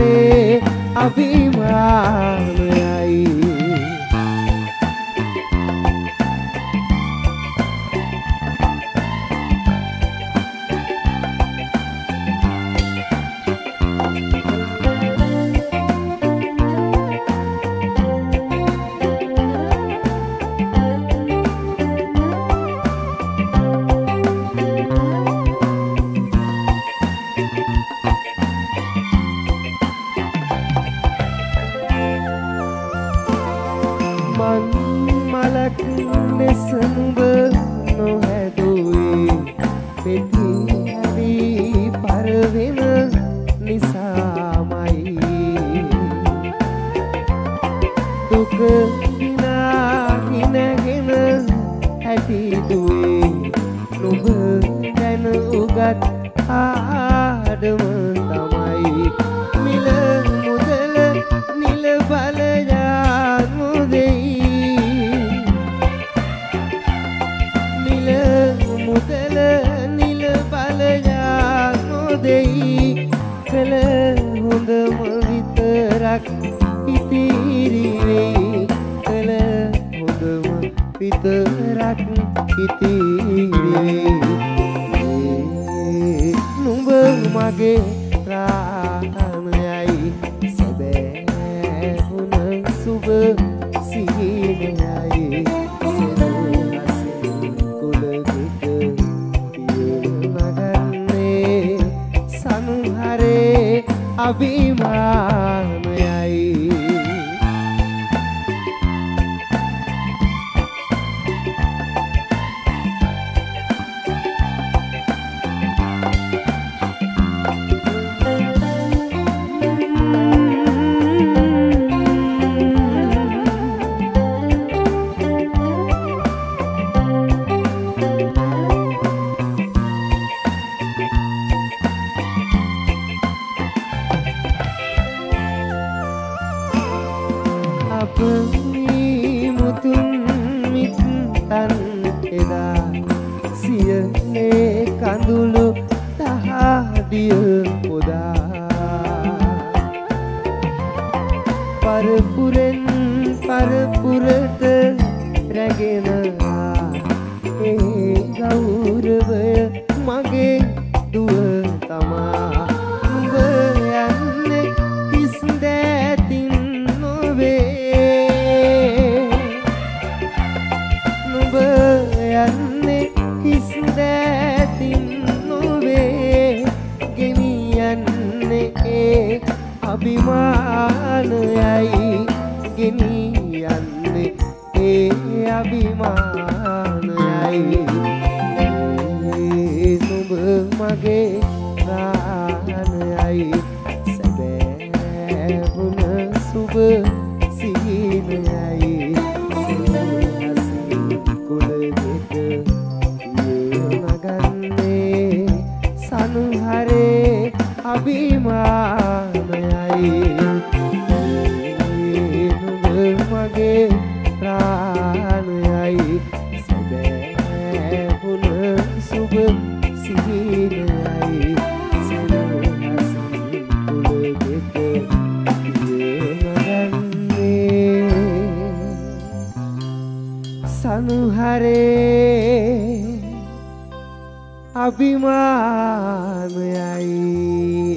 සංහරේ අභිමානයයි මලක් ලෙස නුඹ නොහැදුවේ පෙති හැරි පරවෙන නිසාමයි දුක විනාගෙන හැටිදුවේ නුඹ ගැන උගත් ආඩම තමයි මිල මුදල නිල බලයන් මුදෙයි මුදල නිල බලයක් නොදෙයි කළ හොඳම විතරක් ඉතිරි වෙයි කළ හොඳම විතරක් ඉතිරි වෙයි නුඹ මගේ ප්‍රාණයයි සැබෑ වුණ සුබ සිහිනයයි අභිමානයයි මුතුන් මිත්තන් එදා සියලේ කඳුළු තහදිය පොදා පරපුරෙන් පරපුරට රැගෙන ඒ ගෞරවය මගේ දුව තමා නුඹ යන්නේ කිස් දැතින් නුඹ යන්නේ කිස් දැතින් නොවේ ගෙනියන්නේ ඒ අභිමානයයි ගෙනියන්නේ ඒ අභිමානයයි නුඹ මගේ ප්‍රාණයයි සැබෑ වුණ සුබ සිහිනයයි සංහරේ අභිමානයයි නුඹ මගේ ප්‍රාණයයි සැබෑ වුණ සුබ සිහිනයයි සංහරේ අභිමානයයි